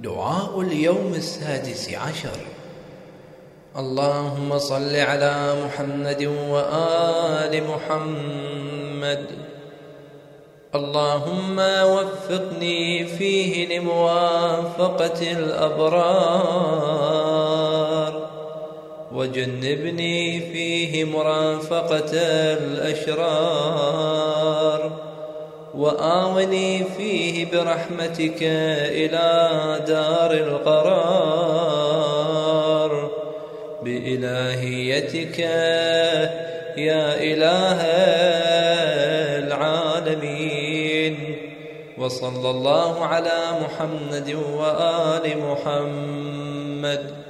دعاء اليوم 16. اللهم صل على محمد وآل محمد. اللهم وفقني فيه لموافقة الأبرار، وجنبني فيه مرافقة الأشرار، وآوني فيه برحمتك إلى دار القرار بإلهيتك يا إله العالمين. وصلى الله على محمد وآل محمد.